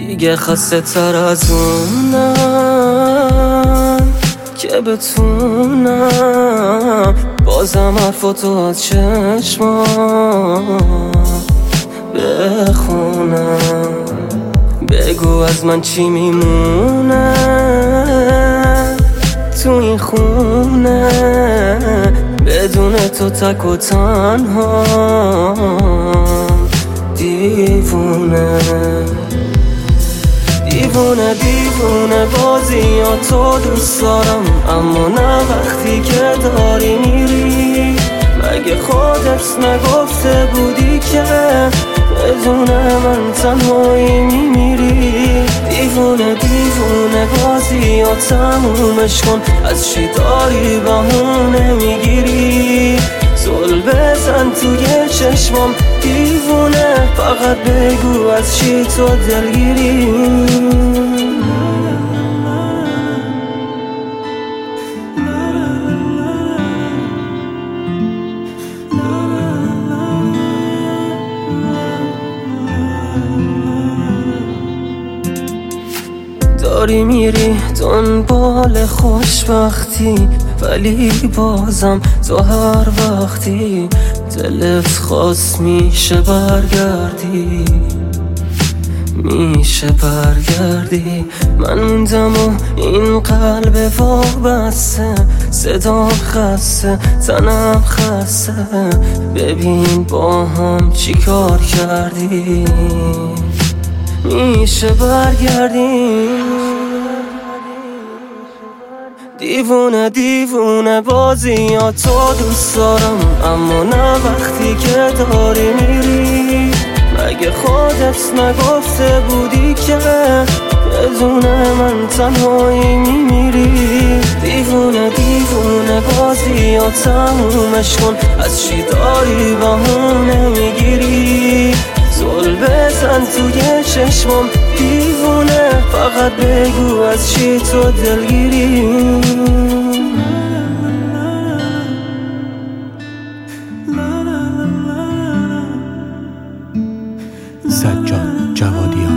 دیگه خسته تر از اونم که بتونم بازم حرفاتو از چشمام بخونم. بگو از من چی میمونه تو این خونه بدون تو تک و تنها دیوونه دیوونه دیوونه بازیاتو دوست دارم اما نه وقتی که داری میری. مگه خودت نگفته بودی که بدون من تنهایی میمیری؟ دیوونه دیوونه بازیات تمومش کن، از چی داری بهونه میگیری؟ زل بزن توی چشمام دیوونه، فقط بگو از چی تو دلگیری؟ داری میری دنبال خوشبختی ولی بازم تو هر وقتی دلت خواست میشه برگردی، میشه برگردی. من موندم و این قلب وابسته، صدام خسته تنم خسته، ببین با هم چی کار کردی. میشه برگردی. دیوونه دیوونه بازیاتو دوست دارم اما نه وقتی که داری میری. مگه خودت نگفته بودی که بدون من تنهایی میمیری؟ دیوونه دیوونه بازیات تمومش کن، از چی داری بهونه میگیری؟ زل بزن توی چشمام دیوونه، فقط بگو از چی تو دلگیری؟ سجاد جوادیان